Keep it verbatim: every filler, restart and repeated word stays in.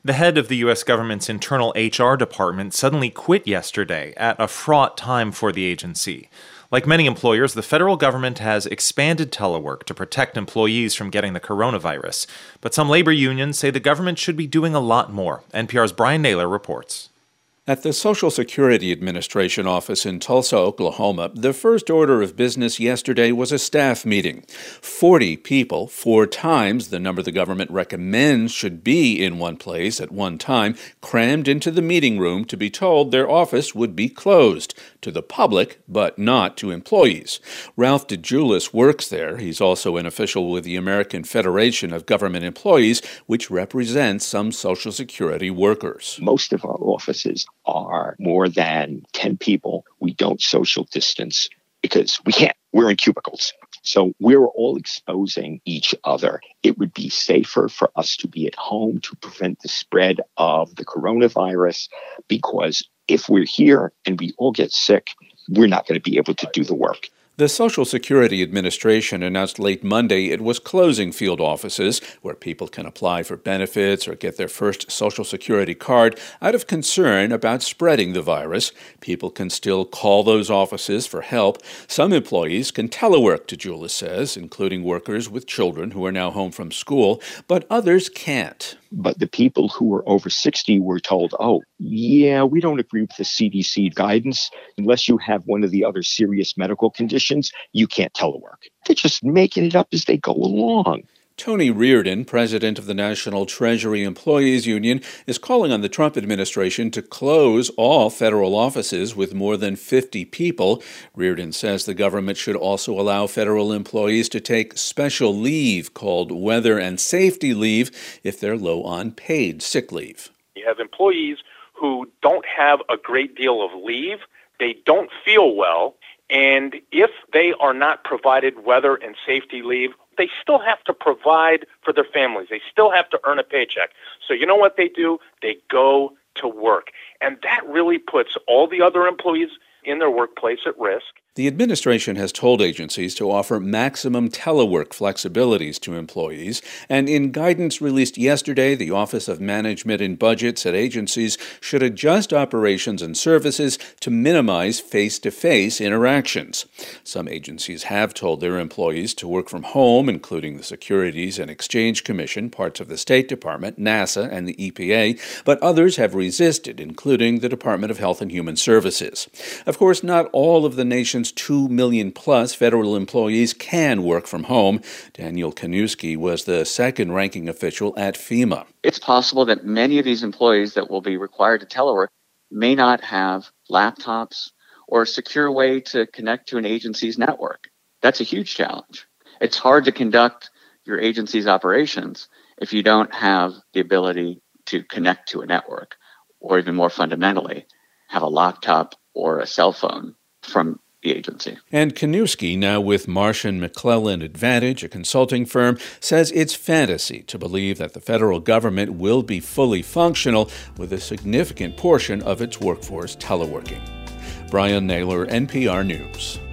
The head of the U S government's internal H R department suddenly quit yesterday at a fraught time for the agency. Like many employers, the federal government has expanded telework to protect employees from getting the coronavirus. But some labor unions say the government should be doing a lot more. N P R's Brian Naylor reports. At the Social Security Administration office in Tulsa, Oklahoma, the first order of business yesterday was a staff meeting. Forty people, four times the number the government recommends should be in one place at one time, crammed into the meeting room to be told their office would be closed to the public, but not to employees. Ralph DeJulis works there. He's also an official with the American Federation of Government Employees, which represents some Social Security workers. Most of our offices are more than ten people. We don't social distance because we can't. We're in cubicles. So we're all exposing each other. It would be safer for us to be at home to prevent the spread of the coronavirus, because if we're here and we all get sick, we're not going to be able to do the work. The Social Security Administration announced late Monday it was closing field offices where people can apply for benefits or get their first Social Security card out of concern about spreading the virus. People can still call those offices for help. Some employees can telework, DeJulis says, including workers with children who are now home from school, but others can't. But the people who were over sixty were told, oh, yeah, we don't agree with the C D C guidance. Unless you have one of the other serious medical conditions, you can't telework. They're just making it up as they go along. Tony Reardon, president of the National Treasury Employees Union, is calling on the Trump administration to close all federal offices with more than fifty people. Reardon says the government should also allow federal employees to take special leave called weather and safety leave if they're low on paid sick leave. You have employees who don't have a great deal of leave, they don't feel well, and if they are not provided weather and safety leave, they still have to provide for their families. They still have to earn a paycheck. So you know what they do? They go to work. And that really puts all the other employees in their workplace at risk. The administration has told agencies to offer maximum telework flexibilities to employees, and in guidance released yesterday, the Office of Management and Budget said agencies should adjust operations and services to minimize face-to-face interactions. Some agencies have told their employees to work from home, including the Securities and Exchange Commission, parts of the State Department, NASA, and the E P A, but others have resisted, including the Department of Health and Human Services. Of course, not all of the nation's two million plus federal employees can work from home. Daniel Kanuski was the second-ranking official at FEMA. It's possible that many of these employees that will be required to telework may not have laptops or a secure way to connect to an agency's network. That's a huge challenge. It's hard to conduct your agency's operations if you don't have the ability to connect to a network, or even more fundamentally, have a laptop or a cell phone from the agency. And Kanuski, now with Marsh and McClellan Advantage, a consulting firm, says it's fantasy to believe that the federal government will be fully functional with a significant portion of its workforce teleworking. Brian Naylor, N P R News.